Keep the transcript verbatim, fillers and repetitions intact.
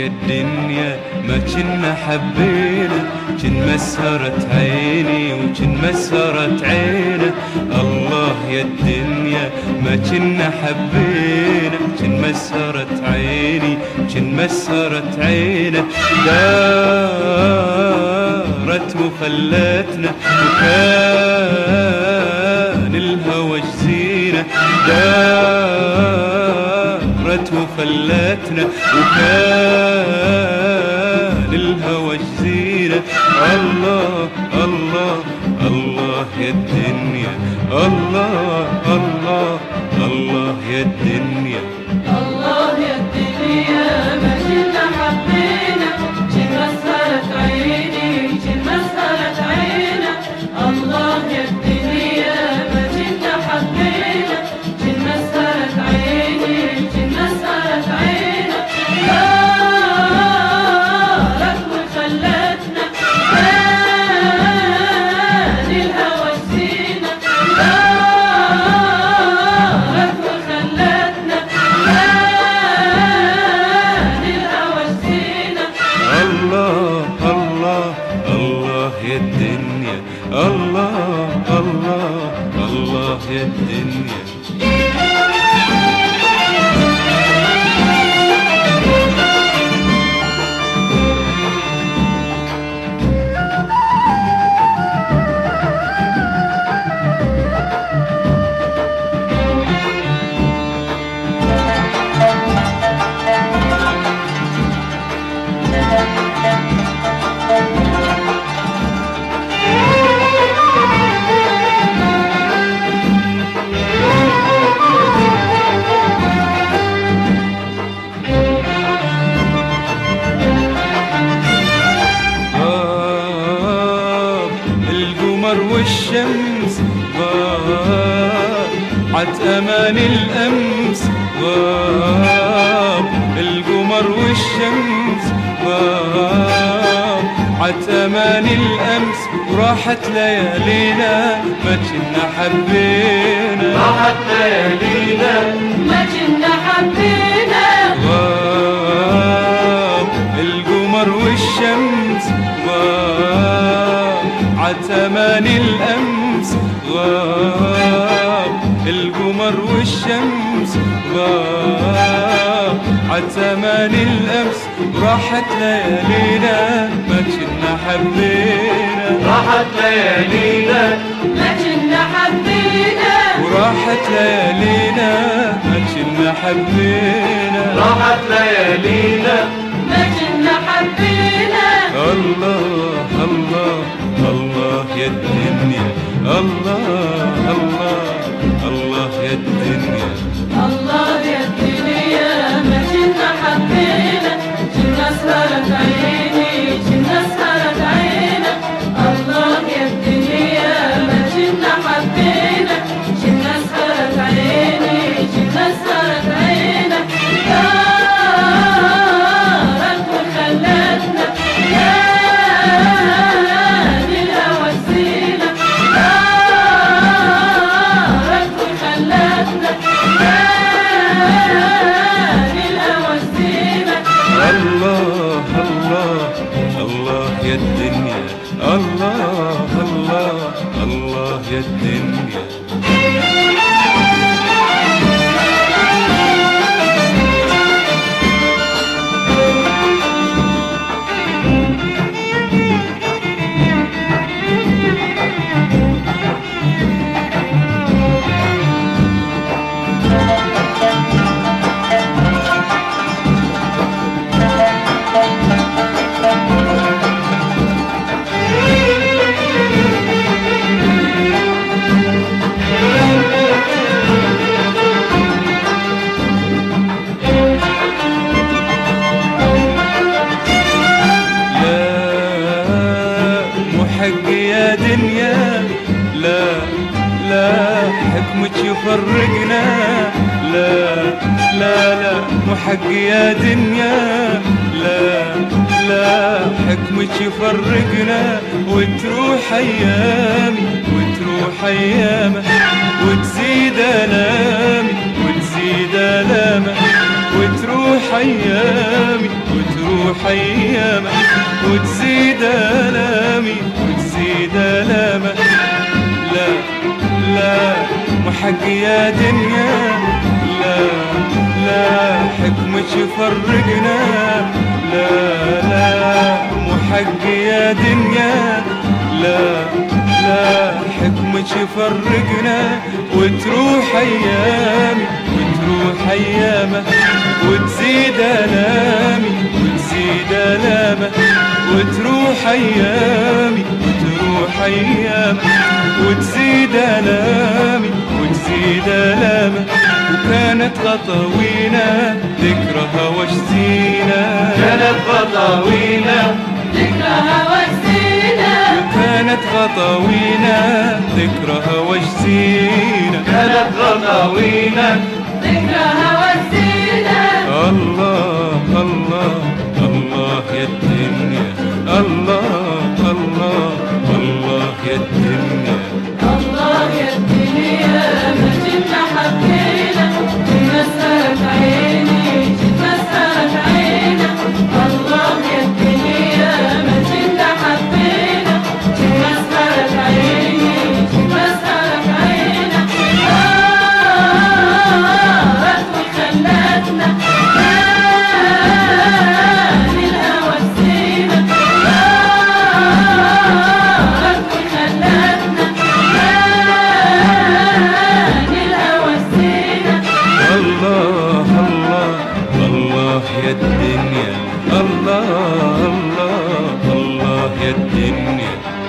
يا الدنيا ما كنا حبينا، كن مسهرت عيني وكن مسهرت عينا. الله يا الدنيا ما كنا حبينا، كن مسهرت عيني كن مسهرت عينا. دارت وخلتنا وكان الهوى جزينا، دارت وخلتنا وكان الهوى جزينا. الله الله الله يا الدنيا، الله الله الله يا الدنيا، الله يا الدنيا ما كنا حبينا، كن مسهرت عيني كن مسهرت عينا. الله يا الدنيا ما كنا حبينا، كن مسهرت عيني كن مسهرت عينا. دارت وخلتنا كان الهوى جزينا، دارت وخلتنا كان الهوى جزينا. الله الله الله يا الدنيا، الله الله الله يا الدنيا. والشمس ضاعت أمان الأمس، غاب القمر والشمس ضاعت أمان الأمس. وراحت ليالينا ما كنا حبينا، راحت ليالينا ما كنا حبينا. غاب القمر والشمس ضاعت أمان الأمس، غاب القمر والشمس ضاعت أمان الأمس. راحت ليالينا ما كنا حبينا، راحت ليالينا ما كنا حبينا. وراحت ليالينا ما كنا حبينا، راحت ليالينا ما كنا حبينا. الله الله الله يا الدنيا، الله الله الله يا الدنيا. الله يا الدنيا ما كنا حبينا، كنا سهرت عيني كنا سهرت عينا. الله يا الدنيا ما كنا حبينا، كنا سهرت عيني كنا سهرت عينا. دارت وخلتنا كان الهوى جزينا، دارت وخلتنا كان الهوى جزينا. الله الله الله يا الدنيا، الله الله الله يا الدنيا. حق يا دنيا لا لا حكمك يفرقنا، لا لا لا مو حق يا دنيا، لا لا حكمك يفرقنا. وتروح ايامي وتروح ايامه وتزيد الامي وتزيد الامه، وتروح أيامي وتروح أيامك وتزيد آلامي وتزيد آلامك. لا لا مو حق يا دنيا، لا لا حكمك يفرقنا، لا لا مو حق يا دنيا، لا لا حكمك يفرقنا وتروح أيامي وتروح أيامك وتزيد آلامي وتزيد آلامك وتروح أيامي وتروح أيامك وتزيد آلامي وتزيد آلامك. وكانت خطاوينا ذكرها واشتينا، كانت خطاوينا ذكرها وجدينا، كانت خطاوينا ذكرها واشتينا، كانت خطاوينا ذكرها وجدينا. الله الله الله يا الدنيا، الله الله الله يا الدنيا. الله يا الدنيا ما جبنا حبينا، تمسرت عيني تمسرت عينا. الله يا الدنيا ما جبنا حبينا، تمسرت عيني تمسرت عينا. دارت وخلتنا نال الهوى السينا، دارت وخلتنا نال الهوى السينا. الله الله الله يا الدنيا، الله الله الله يا الدنيا.